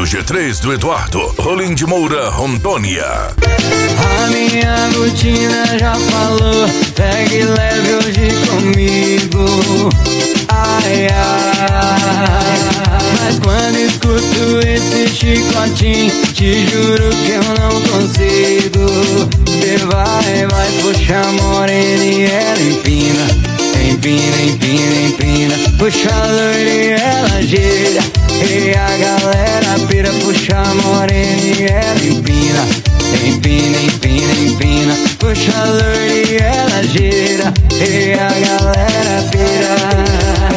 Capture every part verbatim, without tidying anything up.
G três do Eduardo, Rolim de Moura, Rondônia. A minha rotina já falou, pegue leve hoje comigo. Ai, ai, mas quando escuto esse chicotinho, te juro que eu não consigo. Você vai, vai, puxa a morena e ela empina, empina, empina, empina. Puxa a loira e ela gira, e a galera pira. Puxa a morena e ela empina, empina, empina, empina. Puxa a loira e ela gira, e a galera pira.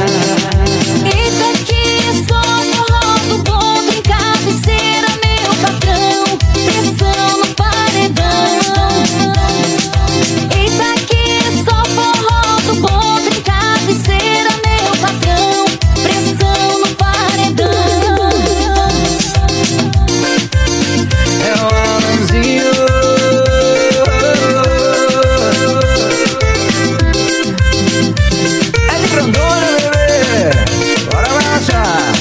Eita que só forró do bom, tem cabeceira, meu patrão, pressão no paredão. Eita que só forró do bom, tem cabeceira, meu patrão, pressão no paredão. É o Alanzinho. É de Rondônia, bebê. Bora marchar.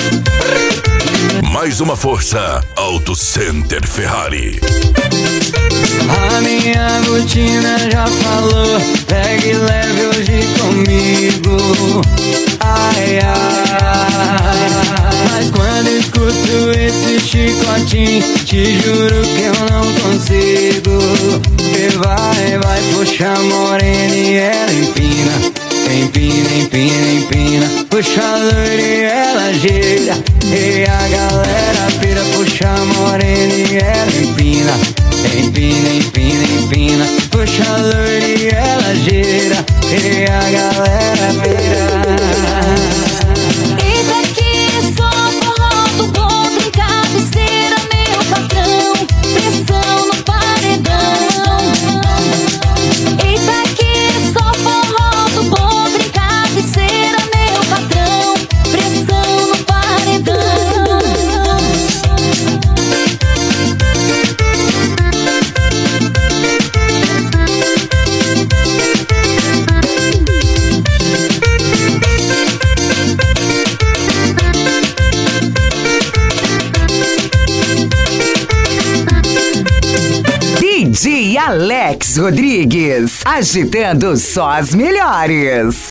Mais uma força, Auto Center Ferrari. A minha rotina já falou, pegue leve hoje comigo. Ai, ai, mas quando escuto esse chicotinho, te juro que eu não consigo. Você vai, vai, puxa a morena e ela empina, empina, empina, empina. Puxa a loira e ela gira, e a galera pira. Puxa a morena e ela empina, empina, empina, empina. Puxa a loira e ela gira, e a galera pira. Eita que só forró do bom, tem cabeceira, meu patrão, pressão no paredão. Eita que só forró do bom, tem cabeceira, meu patrão, pressão no paredão. D J Alex Rodrigues, agitando só as melhores.